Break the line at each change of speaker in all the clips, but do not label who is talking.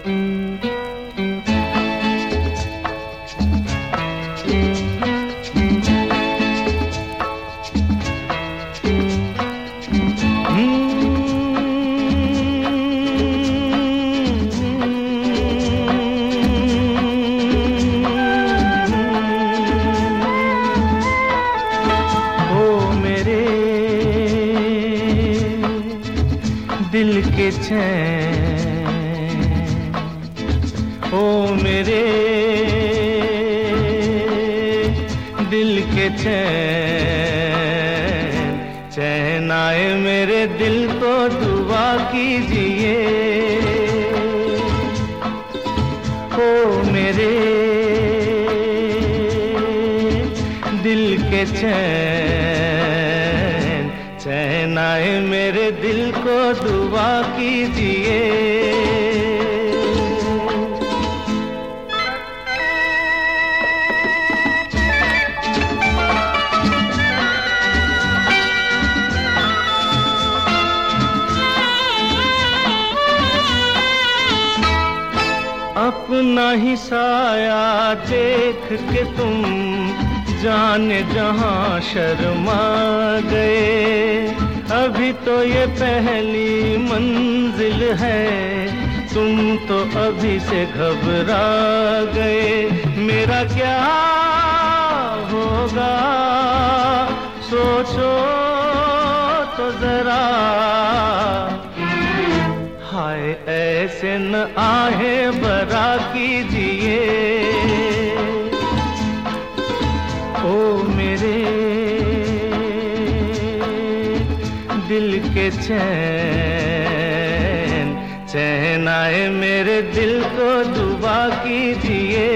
दिल के चैन, ओ मेरे दिल के चैन, चैन आए मेरे दिल को दुआ कीजिए। ओ मेरे दिल के चैन, चैन आए मेरे दिल को दुआ कीजिए। अपना ही साया देख के तुम जाने जहां शर्मा गए। अभी तो ये पहली मंजिल है, तुम तो अभी से घबरा गए। मेरा क्या होगा सोचो तो जरा, हाय ऐसे न आहे बरा कीजिए। ओ मेरे दिल के चैन, चैन आए मेरे दिल को दुआ कीजिए।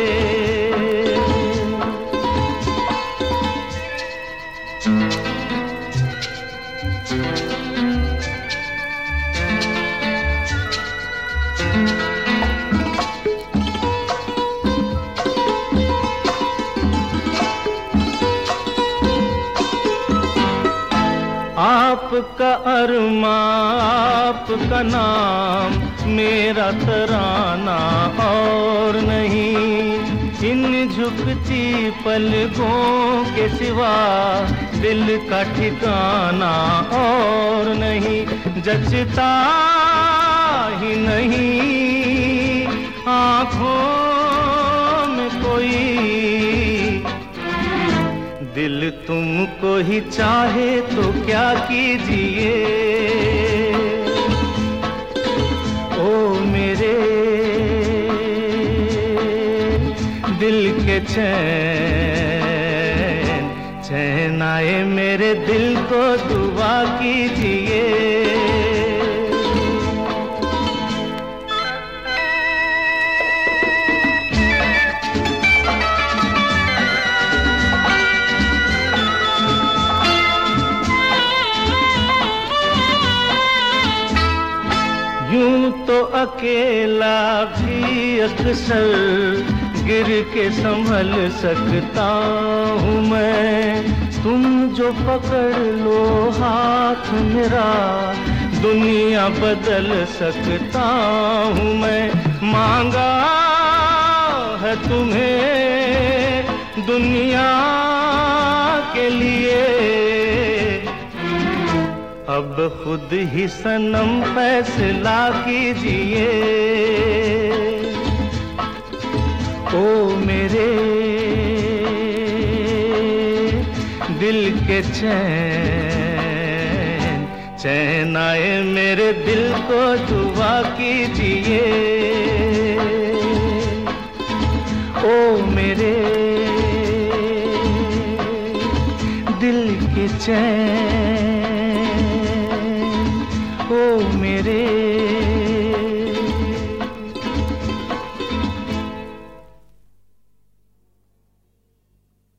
आपका अरमा आपका नाम मेरा तराना और नहीं। इन झुकती पलकों के सिवा दिल का ठिकाना और नहीं। जचता ही नहीं आँखों में कोई, दिल तुमको ही चाहे तो क्या कीजिए। ओ मेरे दिल के चैन, चैन आए मेरे दिल को दुआ कीजिए। यूं तो अकेला भी अक्सर गिर के संभल सकता हूँ मैं। तुम जो पकड़ लो हाथ मेरा दुनिया बदल सकता हूँ मैं। मांगा है तुम्हें दुनिया के लिए, अब खुद ही सनम फैसला कीजिए। ओ मेरे दिल के चैन, चैन आए मेरे दिल को दुआ कीजिए। ओ मेरे दिल के चैन, ओ मेरे